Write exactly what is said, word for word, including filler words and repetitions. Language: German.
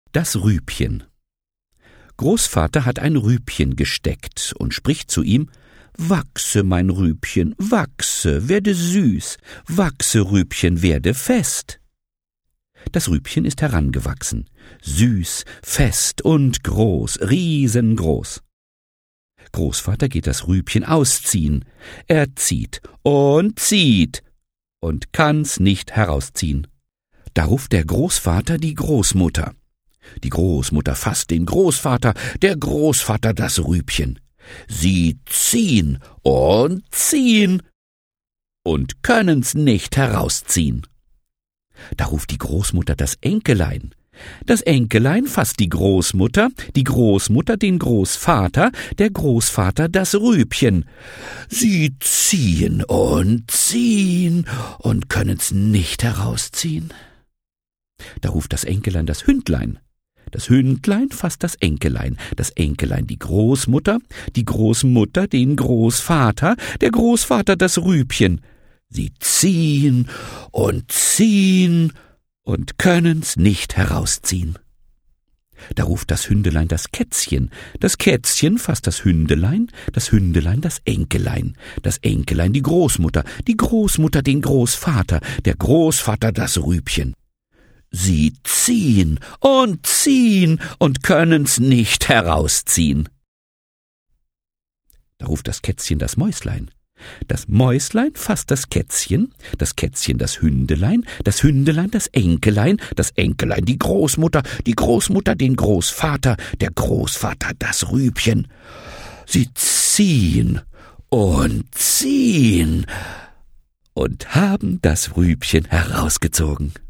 Das Rübchen. Großvater hat ein Rübchen gesteckt und spricht zu ihm: »Wachse, mein Rübchen, wachse, werde süß, wachse, Rübchen, werde fest.« Das Rübchen ist herangewachsen, süß, fest und groß, riesengroß. Großvater geht das Rübchen ausziehen. Er zieht und zieht und kann's nicht herausziehen. Da ruft der Großvater die Großmutter. Die Großmutter fasst den Großvater, der Großvater das Rübchen. Sie ziehen und ziehen und können's nicht herausziehen. Da ruft die Großmutter das Enkelein. Das Enkelein fasst die Großmutter, die Großmutter den Großvater, der Großvater das Rübchen. Sie ziehen und ziehen und können's nicht herausziehen. Da ruft das Enkelein das Hündlein. Das Hündlein fasst das Enkelein, das Enkelein die Großmutter, die Großmutter den Großvater, der Großvater das Rübchen. Sie ziehen und ziehen und können's nicht herausziehen. Da ruft das Hündelein das Kätzchen, das Kätzchen fasst das Hündelein, das Hündelein das Enkelein, das Enkelein die Großmutter, die Großmutter den Großvater, der Großvater das Rübchen. Sie ziehen und ziehen und können's nicht herausziehen. Da ruft das Kätzchen das Mäuslein. Das Mäuslein fasst das Kätzchen, das Kätzchen das Hündelein, das Hündelein das Enkelein, das Enkelein die Großmutter, die Großmutter den Großvater, der Großvater das Rübchen. Sie ziehen und ziehen und haben das Rübchen herausgezogen.